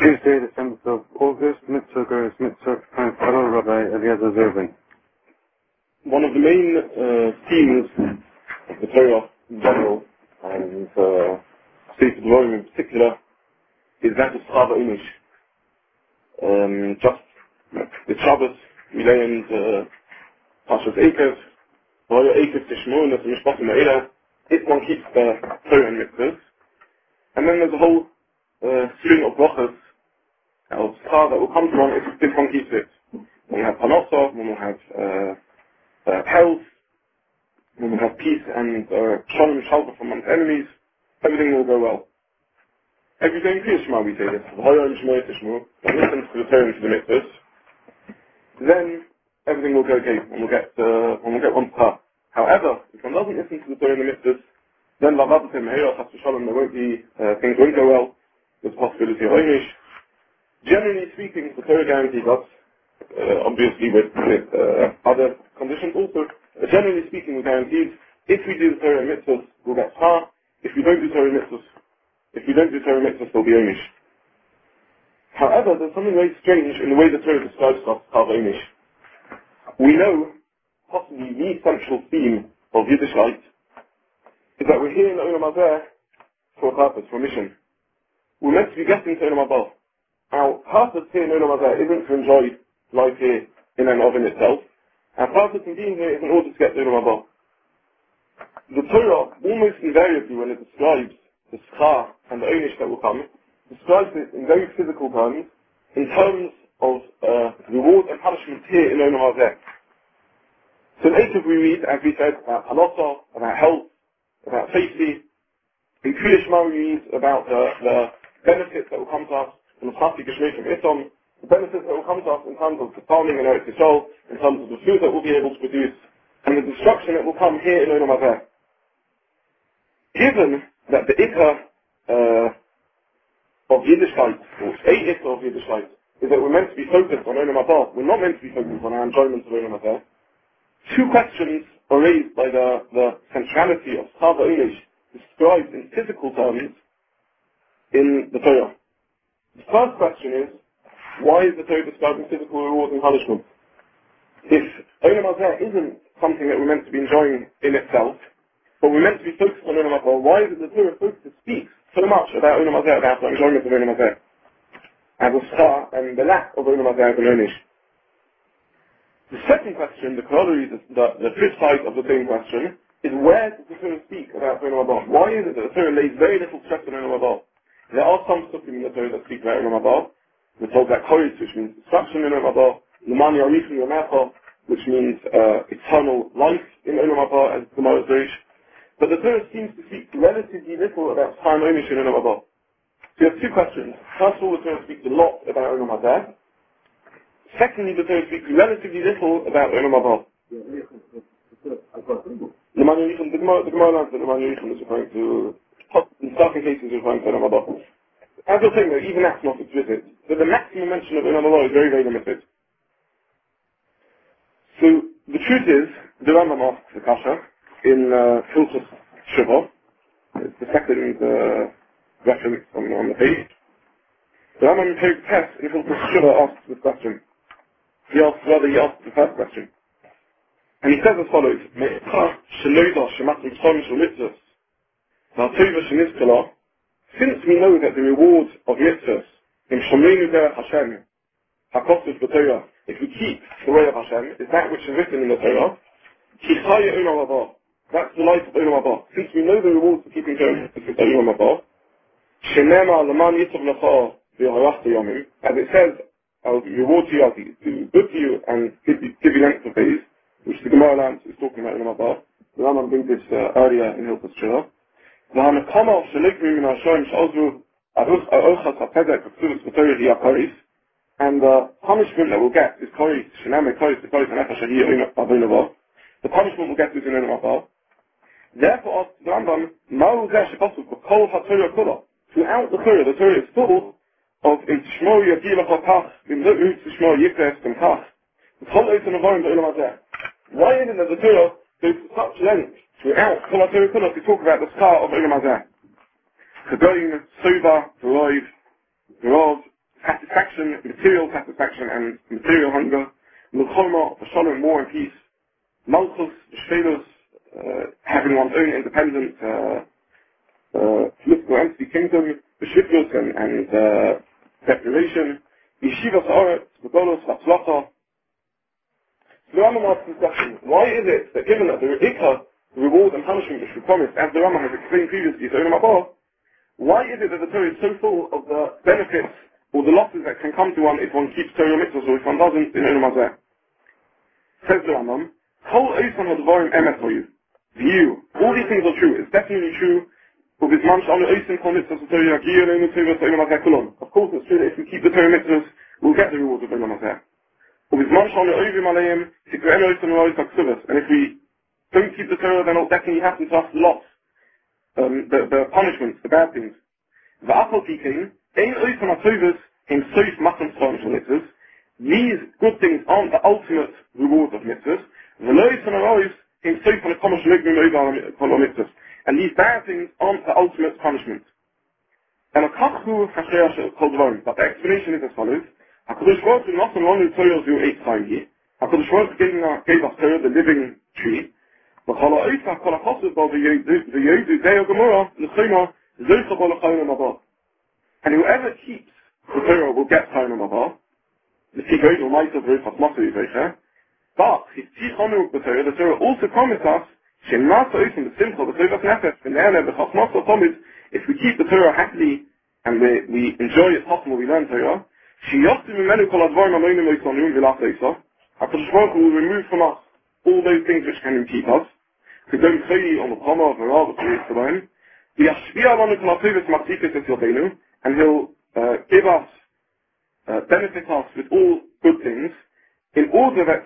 Tuesday, the 7th of August, Mitzvah Goes Mitzvah Fellow Rabbi Eliezer Zervin. One of the main themes of the Torah in general, and Sefer Devarim in particular, is that of Chava Inish. Just the Shabbos, we learned Pashas Eikev, V'hoya Eikev Tishmo, and that's the Mishpatim Ha'ela, if one keeps the Torah and Mitzvahs. And then there's a whole string of brachas of Schar that will come from if one keeps it. When we have Parnasa, when we have health, when we have peace and shalom and shelter from one's enemies, everything will go well. Every day in Kriyas Shema we say this, V'hoya and Shmoy Tishmo, and listen to the Torah and to the Mitzvahs, then everything will go okay, and we'll get one Schar. However, if one doesn't listen to the Torah and the Mitzvahs, then there won't be, things won't go well, there's a possibility of Einish. Generally speaking, the Torah guarantees us, obviously with other conditions also, generally speaking it guarantees, if we do the Torah and Mitzvahs, we'll get Schar. If we don't do Torah and Mitzvahs, there'll be Einish. However, there's something very strange in the way the Torah describes us of Einish. We know, possibly the central theme of Yiddishkeit, is that we're here in the Olam Hazeh for a purpose, for a mission. We're meant to be getting to Olam Haba. Our purpose here in Olam Hazeh isn't to enjoy life here in and of in itself. Our purpose in being here is in order to get to Olam Haba. The Torah, almost invariably when it describes the Schar and the Einish that will come, describes it in very physical terms, in terms of reward and punishment here in Olam Hazeh. So in Eikev we read, as we said, about Parnasa, about health, about safety. In Kriyas Shema we read about the benefits that will come to us from the Chassid Geshmei from Isom, the benefits that will come to us in terms of the farming in Eretz Yisrael, in terms of the food that we'll be able to produce, and the destruction that will come here in Olam Hazeh. Given that the Ikar of Yiddishkeit, or a Ikar of Yiddishkeit, is that we're meant to be focused on Olam Haba, we're not meant to be focused on our enjoyment of Olam Hazeh, two questions are raised by the centrality of Chava Inish described in physical terms in the Torah. The first question is, why is the Torah describing physical rewards and punishments? If Olam Hazeh isn't something that we're meant to be enjoying in itself, but we're meant to be focused on Olam Haba, why is it the Torah speaks so much about Olam Hazeh, about the enjoyment of Olam Hazeh, and the Schar and the lack of Olam Hazeh and Einish? The second question, the corollary, the flip side of the same question, is where does the Torah speak about Olam Haba? Why is it that the Torah lays very little stress on Olam Haba? There are some stuff in the Torah that speak about Olam Haba. We're told that Koritz, which means destruction in Olam Haba, L'man Yarichim Yomecha, which means eternal life in Olam Haba, as the Gemara says. But the Torah seems to speak relatively little about time Einish in Olam Haba. So you have two questions. First of all, the Torah speaks a lot about Olam Hazeh. Secondly, the Torah speaks relatively little about Olam Haba. The Gemara learns that L'man Yarichim is referring to, in certain cases, referring to Olam Haba. As you're saying, though, even that's not explicit. So the maximum mention of Olam Haba is very, very limited. So the truth is, the Rambam asks the Kasha in Hilchos Shuvah. It's the second reference on the page. The Rambam in Perek Tes in Hilchos Shuvah asks this question. He asks the first question. And he says as follows, since we know that the reward of mitzvahs, if we keep the way of Hashem, is that which is written in the Torah, that's the life of Olam Haba. Since we know the rewards for keeping Torah of Olam Haba, as it says, I'll reward you, I'll do good to you, and give you length of days, which the Gemara Lamp is talking about in Olam Haba. The Rambam brings this earlier in Hilchos Shuvah. And the punishment that we'll get is Koris, Shename Koris, the Koris Hanecha Shahi Olam Haba. The punishment we'll get is in Olam Haba. Therefore, asks the Rambam, Ma'u Zeh Shepasuk B'Kol HaTorah Kula. Throughout the Torah is full of in Tishmo Yagila Chakach, in Lu'u Tishmo Yikres Temkach, the Kol Eitan Avorim B'Olam Hazeh. Why is it that the Torah goes to such length throughout Kol HaTorah Kula to talk about the Schar of Olam Hazeh? Kadoim, Soba, Veroiv, Verov, satisfaction, material satisfaction and material hunger. Milchoma, for shalom, war and peace. Malchus, shvelus, having one's own independent political entity kingdom, beshiflus and separation. Yeshivas Haaretz, Begolos, Vatzlacha. The Rambam asks this question: why is it that given that the reward and punishment which we promised, as the Rambam has explained previously, so Olam Haba, why is it that the Torah is so full of the benefits or the losses that can come to one if one keeps Torah mitzvahs or if one doesn't in Olam Hazeh? Says the Rambam, Kol Oisan HaDvarim Emet Hoyu. View. All these things are true. It's definitely true. Of course, it's true that if we keep the Torah mitzvahs, we'll get the rewards of Olam Hazeh. And if we don't keep the Torah, then it'll definitely happen to us loss. The punishments, the bad things. These good things aren't the ultimate reward of mitzvahs. And these bad things aren't the ultimate punishment. But the explanation is as follows. HaKadosh Baruch Hu not only Torah zu eight time here. HaKadosh Baruch Hu gave us Torah, the living tree. And whoever keeps the Torah will get Chayim Haba. But his Tichonu the Torah also promised us if we keep the Torah happily and we enjoy it, we learn Torah, HaKadosh Baruch Hu will remove from us all those things which can impede us. And he'll give us, benefit us with all good things, in order that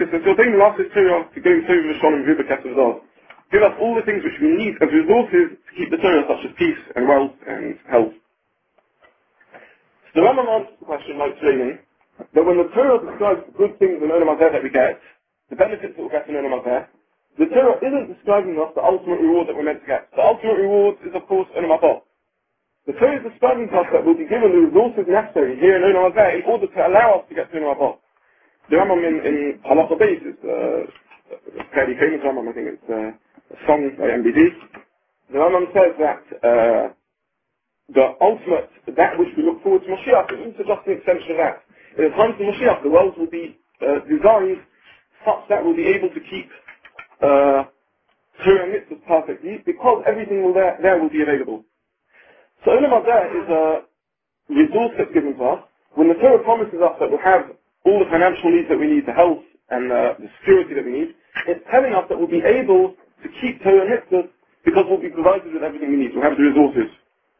give us all the things which we need as resources to keep the Torah, such as peace and wealth and health. So the Rambam answers the question by explaining that when the Torah describes the good things in Olam Hazeh that we get, the benefits that we get in Olam Hazeh, the Torah isn't describing us the ultimate reward that we're meant to get. The ultimate reward is, of course, Olam Haba. The Torah is describing to us that we'll be given the resources necessary here in Olam Hazeh in order to allow us to get to Olam Haba. The Rambam in Halacha Beis is a fairly famous Rambam. I think it's a song by MBD. The Rambam says that the ultimate, that which we look forward to Mashiach, is also just an extension of that. In the time of Mashiach, the world will be designed such that we'll be able to keep Torah and mitzvahs perfectly, because everything there will be available. So Olam Hazeh is a resource that's given to us. When the Torah promises us that we'll have all the financial needs that we need, the health and the security that we need, it's telling us that we'll be able to keep Torah and mitzvahs because we'll be provided with everything we need. We'll have the resources.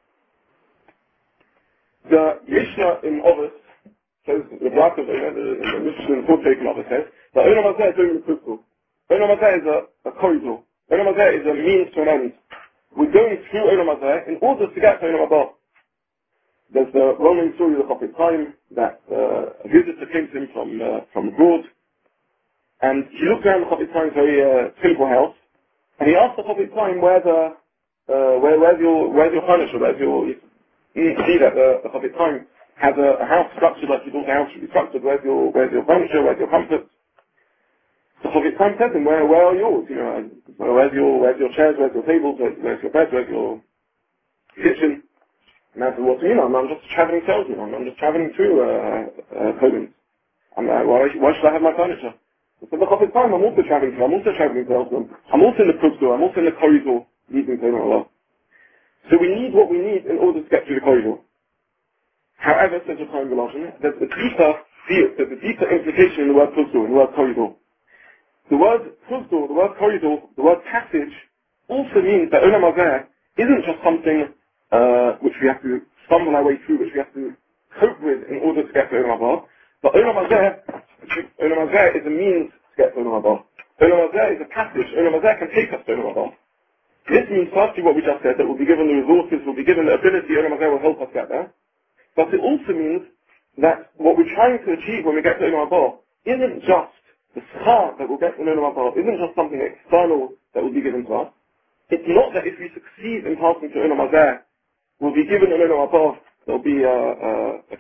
The Mishnah in Ovis says, the Mishnah in Torah in Ovis says, that Olam Hazeh is doing the crystal. Olam Hazeh is a corridor. Olam Hazeh is a means to an end. We're going through Olam Hazeh in order to get to Olam Haba. There's the well-known story of the Chafetz Chaim that a visitor came to him from abroad, and he looked around the Chafetz Chaim's very simple house, and he asked the Chafetz Chaim, where's your furniture, you see that the Chafetz Chaim has a house structured like he thought a house should be structured. Where's your furniture? Where's your comforts? The Chafetz Chaim said to him, where are yours? You know, where's your chairs? Where's your tables? Where's your bed? Where's your kitchen? And I said, what do you know? I'm just a traveling salesman. I'm just traveling through Poland. Why should I have my furniture? I said, the Chafetz Chaim, I'm also traveling through. I'm also a traveling salesman. I'm also in the corridor. I'm also in the corridor leading to Allah. So we need what we need in order to get through the corridor. However, says Chaim Volozhin, there's a deeper implication in the word corridor, in the word corridor. The word corridor, the word corridor, the word passage also means that Olam Hazeh isn't just something which we have to stumble our way through, which we have to cope with in order to get to Olam Haba. But Olam Hazeh is a means to get to Olam Haba. Olam Hazeh is a passage. Olam Hazeh can take us to Olam Haba. This means firstly what we just said, that we'll be given the resources, we'll be given the ability, Olam Hazeh will help us get there. But it also means that what we're trying to achieve when we get to Olam Haba isn't just the schar that we'll get from Olam Haba, isn't just something external that will be given to us. It's not that if we succeed in passing to Olam Hazeh, we'll be given an Olam Haba, there'll be a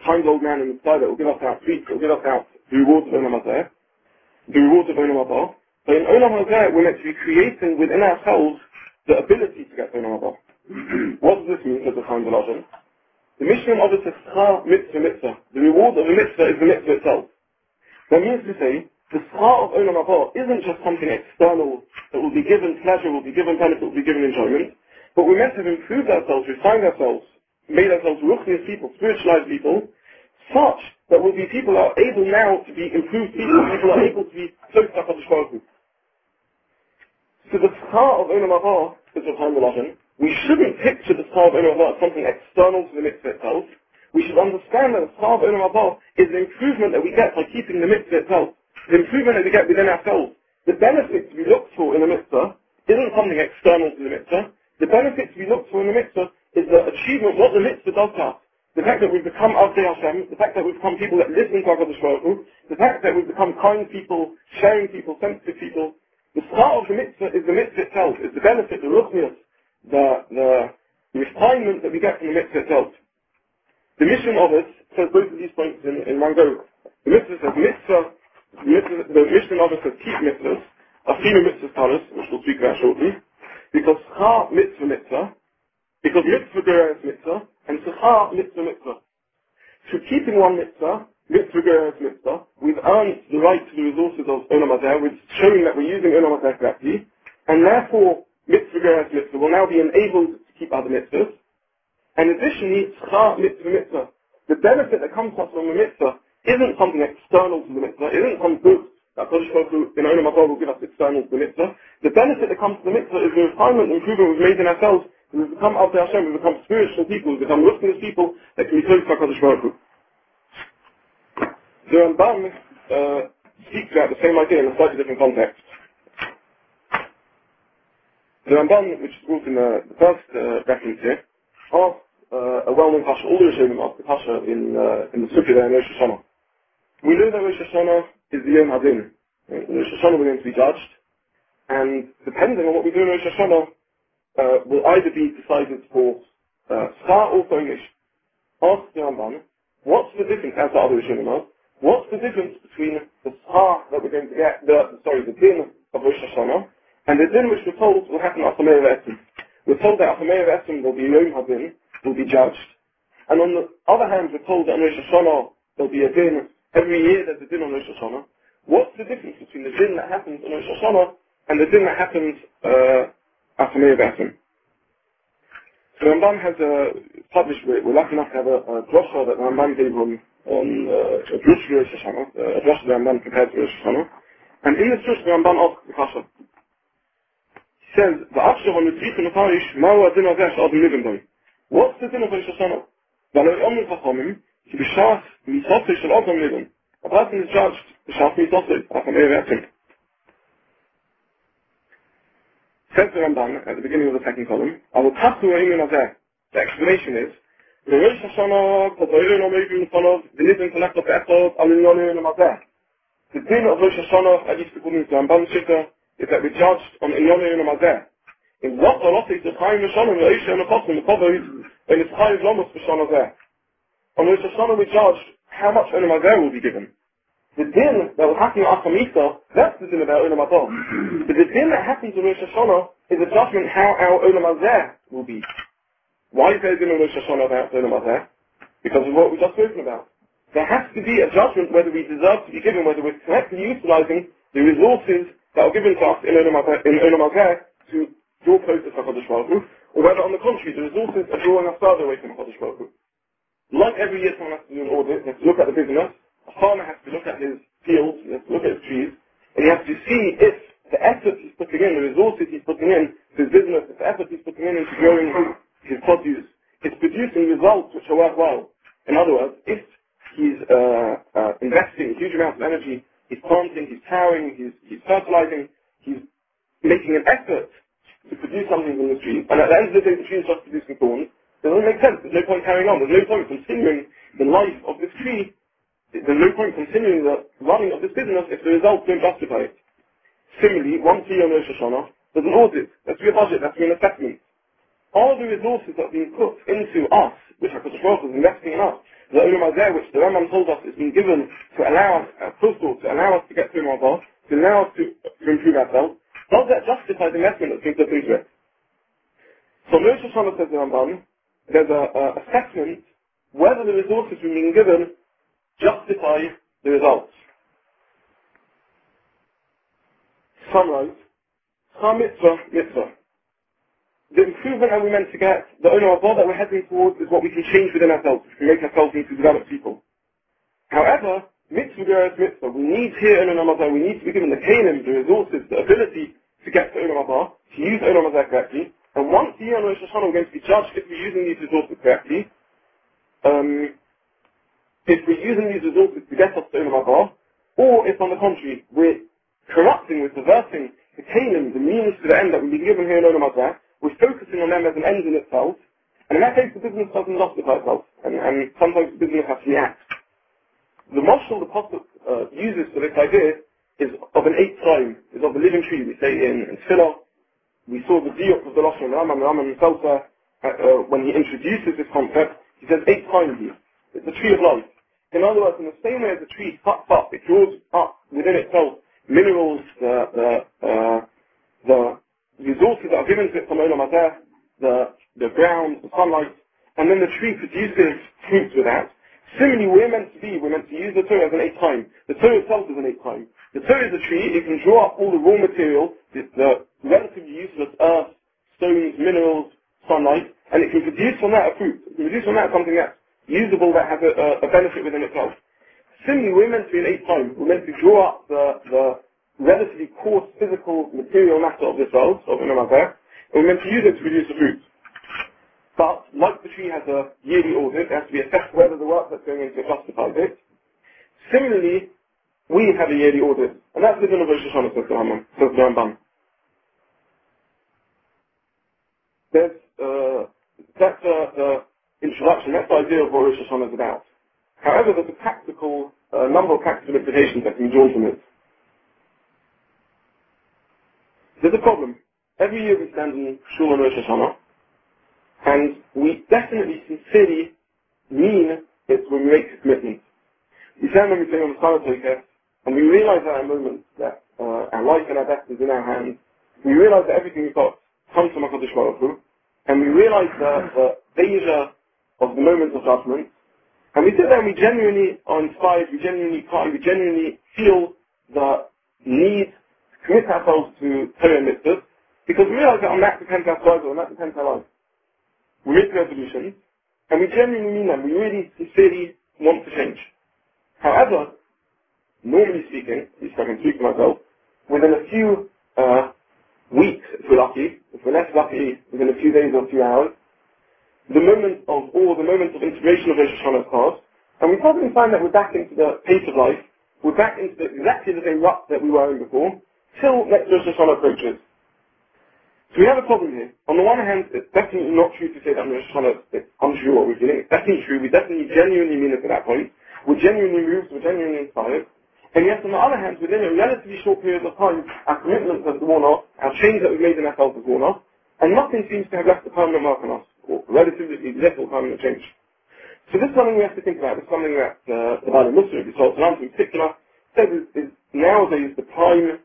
kind old man in the sky that will give us out sweets, that will give us out the rewards of Olam Hazeh, the rewards of Olam Haba. But in Olam Hazeh, we're meant to be creating within ourselves the ability to get Olam Haba. What does this mean, says the time Velazhin? The mission of it is schar mitzvah mitzvah. The reward of a mitzvah is the mitzvah itself. That means to say, the schar of Olam Haba isn't just something external that will be given pleasure, will be given benefit, will be given enjoyment, but we're meant to have improved ourselves, refined ourselves, made ourselves ruchnius people, spiritualized people, such that we'll be people are able now to be improved people are able to be close to HaKadosh Baruch Hu. So the schar of Olam Haba, says Rav Chaim, we shouldn't picture the schar of Olam Haba as something external to the mitzvah itself. We should understand that the schar of Olam Haba is the improvement that we get by keeping the mitzvah itself. The improvement that we get within ourselves. The benefits we look for in the mitzvah isn't something external to the mitzvah. The benefits we look for in the mitzvah is the achievement, what the mitzvah does to us. The fact that we've become Avdei Hashem, the fact that we've become people that listen to HaKadosh Baruch Hu, the fact that we've become kind people, sharing people, sensitive people. The start of the mitzvah is the mitzvah itself, is the benefit, the ruchnius, the refinement that we get from the mitzvah itself. The mission of it says both of these points in one go. The mitzvah says the mission of it says keep mitzvahs, afilu mitzvahs talis, which we'll speak about shortly, because schar mitzvah mitzvah, because mitzvah geras mitzvah, and schar mitzvah mitzvah. Through keeping one mitzvah, mitzvah geras mitzvah, we've earned the right to the resources of Olam Hazeh, we're showing that we're using Olam Hazeh correctly, and therefore mitzvah geras mitzvah will now be enabled to keep other mitzvahs. And additionally, schar mitzvah mitzvah. The benefit that comes to us from the mitzvah isn't something external to the mitzvah, isn't some good that Kodesh Baruch Hu in Olam Haba will give us external to the mitzvah. The benefit that comes to the mitzvah is the refinement and improvement we've made in ourselves. We've become Avdei Hashem, we've become spiritual people, we've become ruchnius people that can be close to HaKadosh Baruch Hu. The Rambam speaks about the same idea in a slightly different context. The Rambam, which is brought in the first reference here, asked a well-known Pasha, all the Rishonim asked the Pasha in the Sukkah there in Rosh Hashanah. We know that Rosh Hashanah is the Yom Hadin. In Rosh Hashanah we're going to be judged, and depending on what we do in Rosh Hashanah, will either be decided for schar or folish. Ask the Rambam, what's the difference, as the other Rishonim asked, what's the difference between the schar that we're going to get, the din of Rosh Hashanah, and the din which we're told will happen after Meir V'Etzim? We're told that after Meir V'Etzim there'll be Yom Hadin, will be judged. And on the other hand, we're told that on Rosh Hashanah there'll be a din, every year there's a din on Rosh Hashanah. What's the difference between the din that happens on Rosh Hashanah and the din that happens after Meir V'Etzim? So Rambam has published, we're lucky enough to have a drosha that Rambam gave on a drush for Rosh Hashanah, a drosha that Rambam prepared for Rosh Hashanah. And in this drush, Rambam asks the Kasha. He says, "V'achshav on the tzrich and Parish, ma'u adin hazeh she'adam nivim b'hem." What's the din of Rosh Hashanah? V'alei omrim chachamim, ki b'shas misasei shel adam nivim. A person is judged b'shas misasei, after Meir V'Etzim. Says the Ramban at the beginning of the second column, I will pass through Eimin Hazeh. The explanation is, the Rosh Hashanah, Kodoyron Omegim Sonov, the Nidin Kolektor Be'echot, Alin Hazeh. The din of Rosh Hashanah, at least according to Ramban's Shitta, is that we're judged on Inyon Hazeh. In what Zalot is the Chaim Hashanah, the Eisha and the Kosim, the Kovod, and it's Chaim Lomos Hashanah Hazeh. On Rosh Hashanah we're judged how much Olam Hazeh will be given. The din that will happen after Misa, that's the din about Olam Haba. But the din that happens in Rosh Hashanah is a judgment how our Olam Hazeh will be. Why is there a din in Rosh Hashanah about Olam Hazeh? Because of what we've just spoken about. There has to be a judgment whether we deserve to be given, whether we're correctly utilizing the resources that are given to us in Olam Hazeh to draw closer to HaKadosh Baruch Hu, or whether on the contrary, the resources are drawing us further away from HaKadosh Baruch Hu. Like every year someone has to do an audit, he has to look at the business. A farmer has to look at his fields, he has to look at his trees, and he has to see if the effort he's putting in, the resources he's putting in to his business, if the effort he's putting in into growing his produce, is producing results which are worthwhile. In other words, if he's investing huge amounts of energy, he's planting, he's plowing, he's fertilizing, he's making an effort to produce something from the tree, and at the end of the day the tree is just producing thorns, it doesn't make sense. There's no point carrying on. There's no point continuing the life of this tree. There's no point continuing the running of this business if the results don't justify it. Similarly, once a year on Rosh Hashanah, there's an audit. That's your budget. That's your assessment. Are the resources that are being put into us, which HaKadosh Baruch Hu is investing in us, the Olam Hazeh, which the Rambam told us has been given to allow us, to allow us to get through Olam Hazeh, to allow us to improve ourselves, does that justify the investment that's been put into it? So Rosh Hashanah, says the Rambam, there's a assessment whether the resources we've been given justify the results. Summarize, mitzvah. The improvement that we're meant to get, the Olam Hazeh that we're heading towards, is what we can change within ourselves. We can make ourselves into developed people. However, mitzvah, we need here in Olam Hazeh, we need to be given the kelim, the resources, the ability to get to Olam Hazeh, to use Olam Hazeh correctly. And once a year on Rosh Hashanah, we're going to be judged if we're using these resources correctly. If we're using these resources to get us to Olam Hazeh, or if on the contrary, we're corrupting, we're perverting the kelim, the means to the end that we've been given here in Olam Hazeh, we're focusing on them as an end in itself, and in that case the business doesn't justify itself, and sometimes the business has to react. The mashal the Prophet uses for this idea is of an 8 time, is of the living tree. We say in Tefillah, we saw the diuk of the Lashon Rambam himself when he introduces this concept, he says 8 times here. It's the tree of life. In other words, in the same way as the tree sucks up, it draws up within itself minerals, the resources that are given to it from Olam Hazeh, the ground, the sunlight, and then the tree produces fruits with that. Similarly, we're meant to use the Torah as an 8 time. The Torah itself is an 8 time. The Torah is a tree, it can draw up all the raw material, the relatively useless earth, stones, minerals, sunlight, and it can produce from that a fruit. It can produce from that something that's usable, that has a benefit within itself. Similarly, we're meant to be an 8 time. We're meant to draw up the relatively coarse physical material matter of this world, of Olam Hazeh, and we're meant to use it to produce a fruit. But, like the tree has a yearly audit, it has to be assessed whether the work that's going into it justifies it. Similarly, we have a yearly audit, and that's the din of Rosh Hashanah, says the Rambam. That's the introduction, that's the idea of what Rosh Hashanah is about. However, there's a number of practical implications that can be drawn from it. There's a problem. Every year we stand in Shul on Rosh Hashanah, and we definitely, sincerely mean it when we make a commitment. We stand when we say on the Salah, and we realize at that moment that our life and our death is in our hands. We realize that everything we've got comes from HaKadosh Baruch Hu, and we realize the danger of the moment of judgment, and we sit there and we genuinely are inspired, we genuinely cry, we genuinely feel the need to commit ourselves to Torah and mitzvahs, because we realize that on that depends our survival, on that depends our life. We make resolutions, and we genuinely mean them. We really sincerely want to change. However, normally speaking, at least I can speak for myself, within a few weeks, if we're lucky, if we're less lucky, within a few days or a few hours, the moment of integration of Rosh Hashanah has passed, and we probably find that we're back into the pace of life, we're back into exactly the same rut that we were in before, till next Rosh Hashanah approaches. So we have a problem here. On the one hand, it's definitely not true to say that Rosh Hashanah is untrue what we're feeling. It's definitely true. We definitely genuinely mean it at that point. We're genuinely moved. We're genuinely inspired. And yet, on the other hand, within a relatively short period of time, our commitment has worn off, our change that we've made in ourselves has worn off, and nothing seems to have left a permanent mark on us, or relatively little permanent change. So this is something we have to think about. It's something that the Bible Muslim, in particular, says is nowadays the prime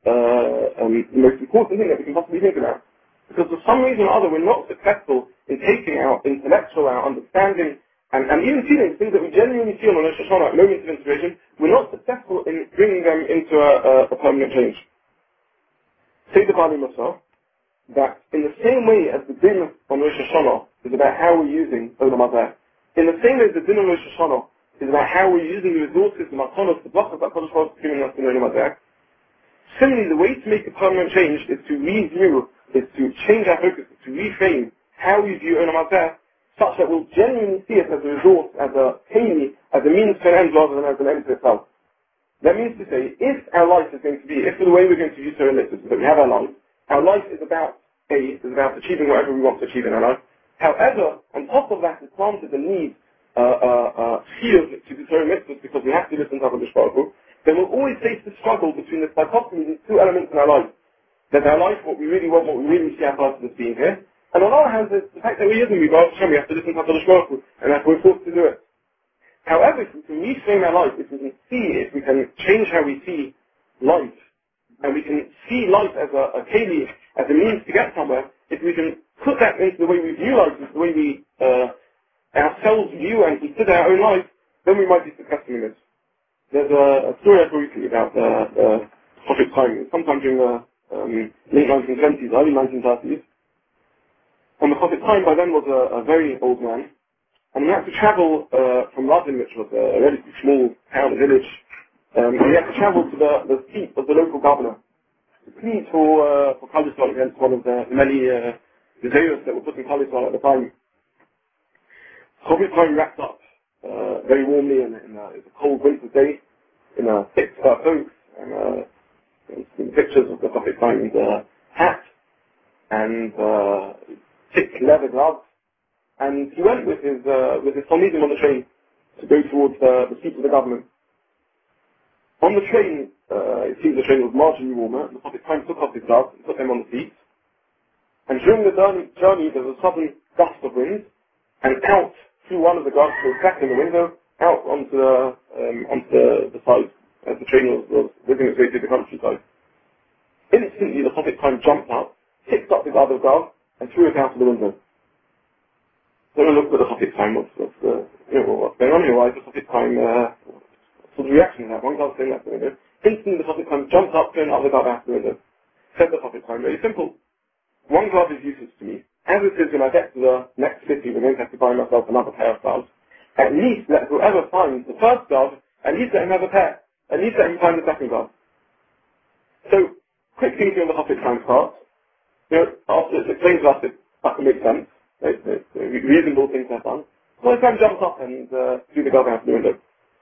the most important thing that we can possibly think about. Because for some reason or other, we're not successful in taking our intellectual, our understanding, and even feelings, things that we genuinely feel on Rosh Hashanah at moments of inspiration, we're not successful in bringing them into a permanent change. Say the Bali Musa, that in the same way as the din on Rosh Hashanah is about how we're using Olam Hazeh, in the same way as the din on Rosh Hashanah is about how we're using the resources, the matanos, the blessings that HaKadosh Baruch Hu is giving us in Olam Hazeh, similarly, the way to make a permanent change is to review, is to change our focus, to reframe how we view Olam Hazeh, such that we'll genuinely see it as a resource, as a keli, as a means to an end rather than as an end to itself. That means to say, if our life is going to be, if the way we're going to use Torah and mitzvahs is that we have our life is about achieving whatever we want to achieve in our life. However, on top of that is planted the need, fear to do Torah and mitzvahs because we have to listen to HaKadosh Baruch Hu, then we'll always face the struggle between this dichotomy, these two elements in our life. That our life, what we really want, what we really see ourselves as being here. And on the other hand, there's the fact that we have to listen to HaKadosh Baruch Hu, and that we're forced to do it. However, if we can reframe our life, if we can see, if we can change how we see life, and we can see life as a keli, as a means to get somewhere, if we can put that into the way we view life, into the way we ourselves view and consider our own life, then we might be successful in this. There's a story I saw recently about the Prophet time, sometime during the late 1920s, early 1930s. And the Prophet time by then was a very old man, and he had to travel from London, which was a relatively small town, a village, and he had to travel to the seat of the local governor to plead for Khalistan against one of the many desires that were put in Khalistan at the time. Prophet time wrapped up very warmly in a cold winter's day in a thick fur coat, and some pictures of the Prophet time's hat and thick leather gloves. And he went with his Talmidim on the train to go towards the seat of the government. On the train, it seems the train was marginally warmer. The Prophet time took off his gloves and put them on the seats. And during the journey, there was a sudden gust of wind, and out through one of the gusts, was back in the window, out onto the side, as the train was whizzing its way through the countryside. Instantly, the Prophet time jumped up, picked up his other glove, and threw it out of the window. So I looked at the Prophet time, what's going on here? Why is the Prophet time, what's the reaction to that? One glove thing out the window. Instantly, the Prophet time jumped up, threw another glove out the window. Said the Prophet time, very simple. One glove is useless to me. As it is, when I get to the next city, I'm going to have to buy myself another pair of gloves. At least let whoever finds the first glove, at least let him have a pair. At least let him find the second glove. So, quick thinking on the Prophet time's part. After it explains to us, it can make sense. It's a reasonable thing to have done. So the time jumps up and threw the glove out the window.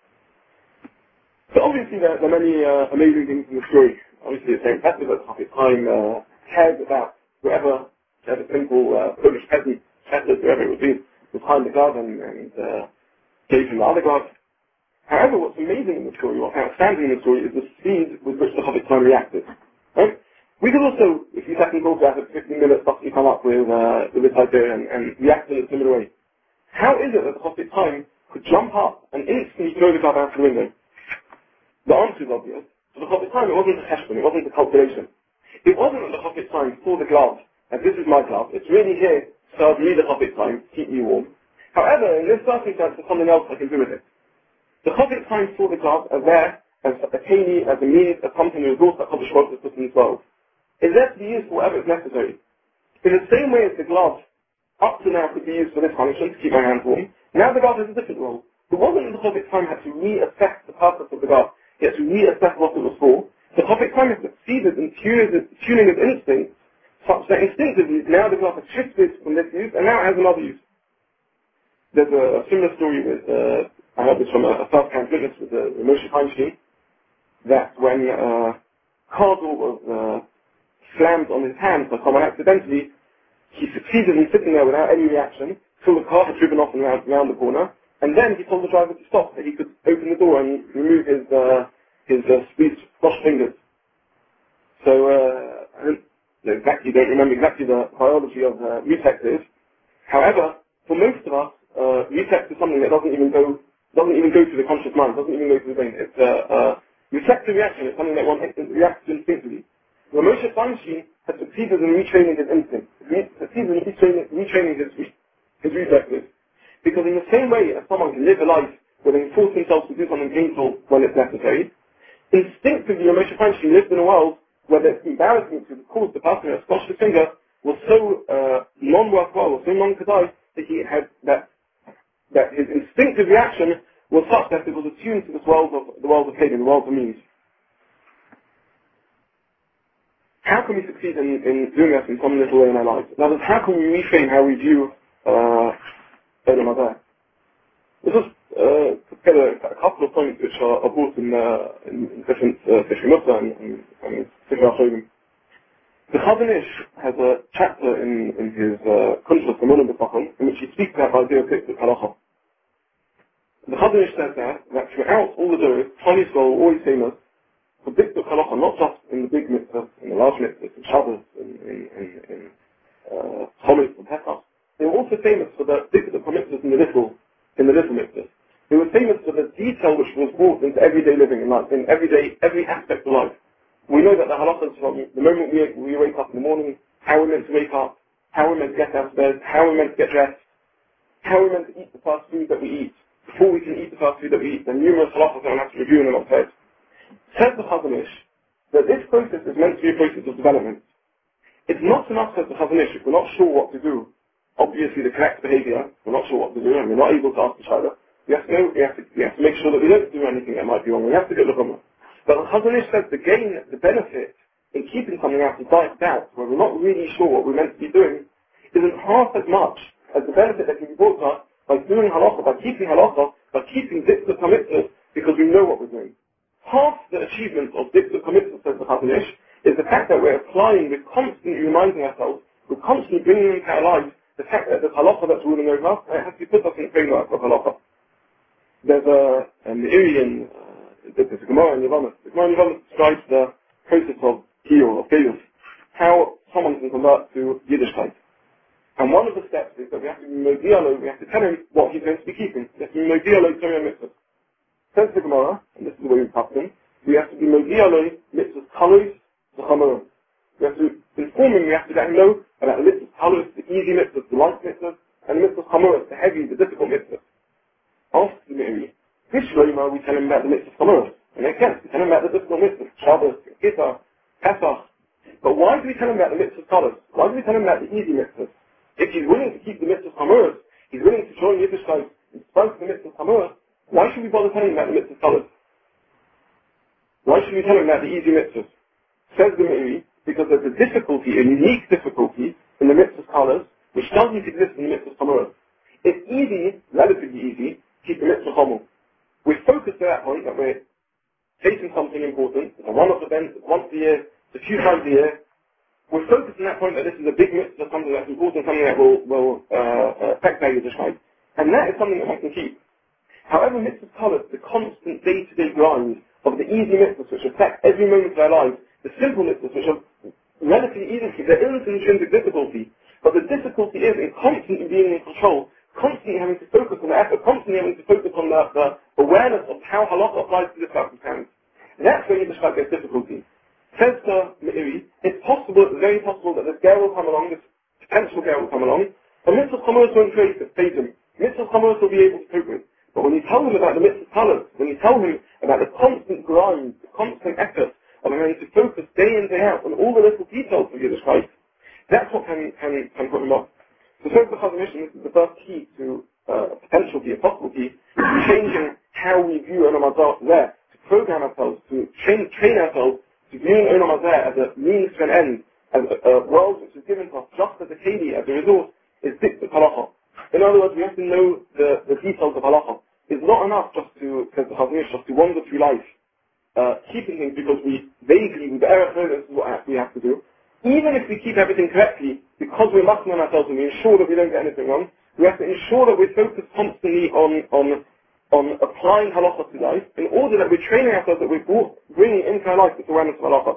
So obviously there are many amazing things in the story. Obviously it's very impressive that the Prophet time cared about whoever simple Polish peasant, whoever it would be, would find the glove and gave him the other glove. However, what's amazing in the story, what's outstanding in the story, is the speed with which the Prophet time reacted. Right? We could also, if you second thought about it, 15 minutes after you come up with this idea and react in a similar way. How is it that the Prophet time could jump up and instantly throw the glove out the window? The answer is obvious. For the Prophet time, it wasn't a heshbon, it wasn't a calculation. It wasn't that the Prophet time saw the glove, and this is my glove, it's really here, serve me the Prophet time, keep me warm. However, in this circumstance, there's something else I can do with it. The Prophet time saw the glove as there, as a keli, as a means, as something, a resource that Prophet has put in this world. It's there to be used for whatever is necessary. In the same way as the glove, up to now, could be used for this function, to keep my hands warm, now the glove has a different role. It wasn't that the Prophet time had to reassess the purpose of the glove, he had to reassess what it was for. The Prophet time has succeeded in tuning his instincts, such that instinctively, now the glove has shifted from this use, and now it has another use. There's a similar story with, I heard this from a first-hand witness with Moshe Feinstein, that when car door was slammed on his hand by someone accidentally, he succeeded in sitting there without any reaction till the car had driven off and round the corner, and then he told the driver to stop so he could open the door and remove his squeezed flush fingers. So I don't remember exactly the biology of reflexes. However, for most of us, reflex is something that doesn't even go through the conscious mind, doesn't even go through the brain. It's a reflexive reaction. It's something that one reacts to instinctively. Moshe Feinstein has succeeded in retraining his instincts, succeeded in retraining his reflexes. Because in the same way as someone can live a life where they force themselves to do something painful when it's necessary, instinctively Moshe Feinstein lived in a world where the embarrassment to cause the person who had squashed his finger was so non-worthwhile, or so non-kedai, that his instinctive reaction was such that it was attuned to the world of Kagan, the world of means. How can we succeed in doing that in some little way in our lives? That is, how can we reframe how we view Olam Hazeh? This is put together a couple of points which are brought in different Sifrei Mussar and Sifrei HaChovim. The Chazon Ish has a chapter in his Kunshas Emunah B'Tachon in which he speaks about the idea of Dikduk Halacha. The Chazon Ish says that throughout all the Doros, Chinese scholars are always famous for Dikduk Halacha, not just in the big mitzvahs, in the large mitzvahs, in Shabbos, in Chometz and Pesach. They were also famous for the Dikduk mitzvahs in the little mitzvahs. It was famous for the detail which was brought into everyday living in life, in every aspect of life. We know that the halachas from the moment we wake up in the morning, how we're meant to wake up, how we're meant to get downstairs, how we're meant to get dressed, how we're meant to eat the first food that we eat, before we can eat the first food that we eat, the numerous halachas that we have to review in the Motzei. Says the Chazon Ish that this process is meant to be a process of development. It's not enough, says the Chazon Ish, if we're not sure what to do, obviously the correct behavior, we're not sure what to do, and we're not able to ask each other, we have to make sure that we don't do anything that might be wrong. We have to get the Rambam. But the Chazon Ish says the gain, the benefit in keeping something out of doubt, where we're not really sure what we're meant to be doing, isn't half as much as the benefit that can be brought to us by doing halacha, by keeping dikduk hamitzvot, because we know what we're doing. Half the achievement of dikduk hamitzvot, says the Chazon Ish, is the fact that we're applying, we're constantly reminding ourselves, we're constantly bringing into our lives the fact that there's halacha that's ruling over us, and it has to be put us in the framework of halacha. There's an Irian, there's a Gemara in Yevamos. The Gemara in Yevamos describes the process of Kiyur, of Geirus, how someone can convert to Yiddishkeit. And one of the steps is that we have to be Modialo, we have to tell him what he's going to be keeping. We have to be Modialo Torah mitzvahs. Says the Gemara, and this is the way we pass them, we have to be Modialo mitzvahs kalos the chamoros. We have to inform him, we have to let him know about the mitzvahs kalos, the easy mitzvahs, the light mitzvahs, and the mitzvahs chamoros, the heavy, the difficult mitzvahs. After the Meiri, Vishloima, we tell him about the mitzvahs chamoros. And again, we tell him about the difficult mitzvahs, Shabbos, Kippur, Pesach. But why do we tell him about the mitzvahs kalos? Why do we tell him about the easy mitzvahs? If he's willing to keep the mitzvahs chamoros, he's willing to join Yiddishkeit in spite of the mitzvahs chamoros, why should we bother telling him about the mitzvahs kalos? Why should we tell him about the easy mitzvahs? Says the Meiri, because there's a difficulty, a unique difficulty in the mitzvahs kalos, which doesn't exist in the mitzvahs chamoros. It's easy, relatively easy, to keep the mitzvah chamor. We're focused at that point that we're facing something important. It's a one-off event, it's once a year, it's a few times a year. We're focused on that point that this is a big mitzvah, something that's important, something that will affect our Yiddishkeit. And that is something that we can keep. However, mitzvahs kalos, the constant day-to-day grind of the easy mitzvahs which affect every moment of our lives, the simple mitzvahs which are relatively easy to keep, there isn't an intrinsic difficulty. But the difficulty is in constantly being in control, constantly having to focus on the effort, constantly having to focus on the awareness of how halacha applies to this circumstance. That's where Yiddishkeit gets difficulty. Says the Meiri, it's possible, it's very possible that this girl will come along, this potential girl will come along, and mitzvahs chamoros won't phase him. Mitzvahs chamoros will be able to cope with. But when you tell him about the mitzvahs kalos, when you tell him about the constant grind, the constant effort of having to focus day in, day out on all the little details of Yiddishkeit, that's what can put him off. So says the Chazon Ish, and this is the first key to a potential key, a possible key, to changing how we view Olam Hazeh there, to program ourselves, to train ourselves to viewing Olam Hazeh as a means to an end, as a world which is given to us just as a keli, as a resource, is dikduk halacha. In other words, we have to know the details of halacha. It's not enough just to, says the Chazon Ish, just to wander through life, keeping things because we vaguely, with the error, know this is what we have to do. Even if we keep everything correctly, because we're muscling on ourselves and we ensure that we don't get anything wrong, we have to ensure that we're focused constantly on applying halacha to life, in order that we're training ourselves, that we're bringing into our life this awareness of halacha.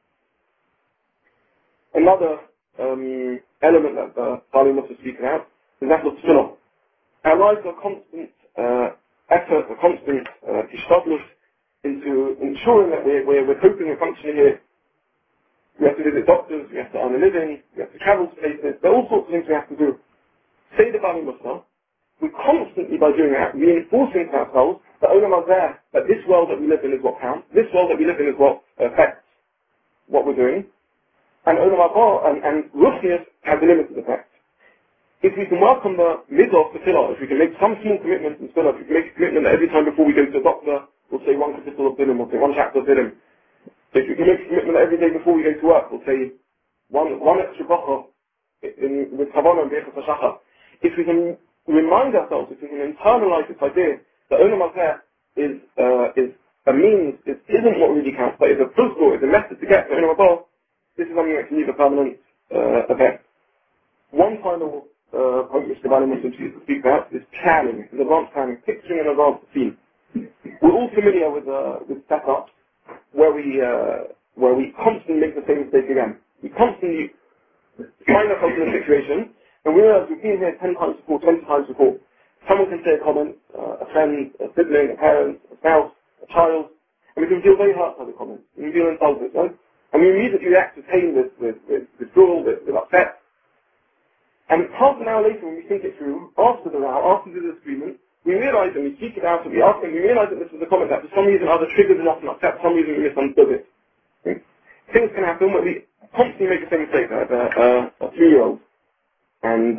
Another element that the Bali must have spoken out is that of tefillah. Our lives are constant effort, a constant hishtadlus into ensuring that we're coping and functioning here. We have to visit doctors, we have to earn a living, we have to travel to places, there are all sorts of things we have to do. Say the Bali Muslim, we're constantly, by doing that, reinforcing to ourselves that Olam Hazeh, that this world that we live in is what counts, this world that we live in is what affects what we're doing, and Olam Hazeh and Ruchnius has a limited effect. If we can work on the middle of the tefillah, if we can make some small commitments in tefillah, if we can make a commitment that every time before we go to the doctor, we'll say one kapitel of Bilim, we'll say one chapter of Bilim. So if we can make a commitment that every day before we go to work, we'll say one extra bracha with Kavanah and Bechas HaShachar. If we can remind ourselves, if we can internalize this idea that Olam Hazeh is a means, it isn't what really counts, but it's a principle, it's a method to get to Olam Hazeh, this is something that can leave a permanent effect. One final point which the Bali Muslims used to speak about is planning, is advanced planning, picturing in advance the scene. We're all familiar with setups where we constantly make the same mistake again. We constantly find ourselves in a situation, and we realize we've been here 10 times before, 20 times before. Someone can say a comment, a friend, a sibling, a parent, a spouse, a child, and we can feel very hurt by the comment. We feel insulted, right? And we immediately react to pain with withdrawal, with upset. And half an hour later, when we think it through, after the row, after the disagreement, we realize, and we speak it out, and we ask, and we realize that this was a comment that for some reason either triggered enough and upset, for some reason we misunderstood it. Okay? Things can happen when we constantly make the same mistake. I have a 3-year-old, and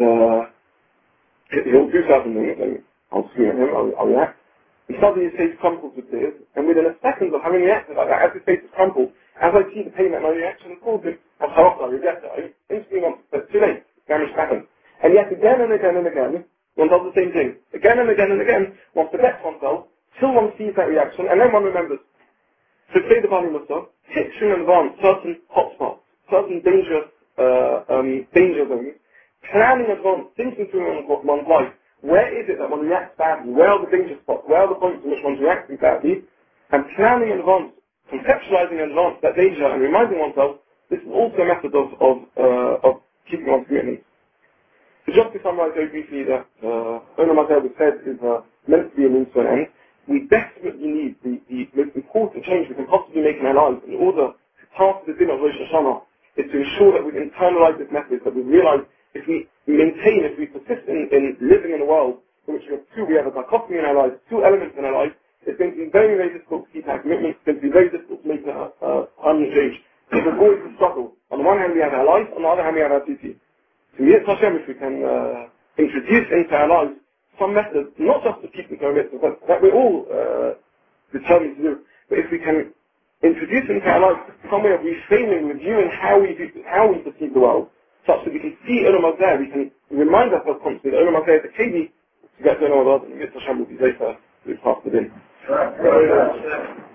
he'll do something, and I'll scream at him, I'll react. And suddenly his face crumples with tears, and within a second of having reacted like that, as his face is crumpled, as I see the pain that my reaction has caused him, I'm sorry, I regret it. I instantly want to, but too late, damage happened. And yet again and again and again, one does the same thing. Again and again and again, one forgets oneself, till one sees that reaction, and then one remembers. So say the Bali Musa, picture in advance certain hotspots, certain dangerous danger zones, planning in advance, thinking through one's life. Where is it that one reacts badly? Where are the danger spots? Where are the points in which one's reacting badly? And planning in advance, conceptualizing in advance that danger and reminding oneself, this is also a method of keeping one's commitment. So just to summarize very briefly that Olam Hazeh was said is meant to be a means to an end, we desperately need the most important change we can possibly make in our lives in order to pass the din of Rosh Hashanah is to ensure that we internalize this message, that we realize if we maintain, if we persist in living in a world in which we have a dichotomy in our lives, 2 elements in our lives, it's going to be very, very difficult to keep our commitment. It's going to be very difficult to make a permanent change. So there's always a struggle. On the one hand we have our life, on the other hand we have our duty. So Yetz Hashem, if we can introduce into our lives some methods, not just to keep the Torah but that we're all determined to do, but if we can introduce into our lives some way of reframing, reviewing how we perceive the world, such that we can see Olam Hazeh, we can remind ourselves constantly that Olam Hazeh is the key to get to know our world, and Yetz Hashem will be safer to pass the din.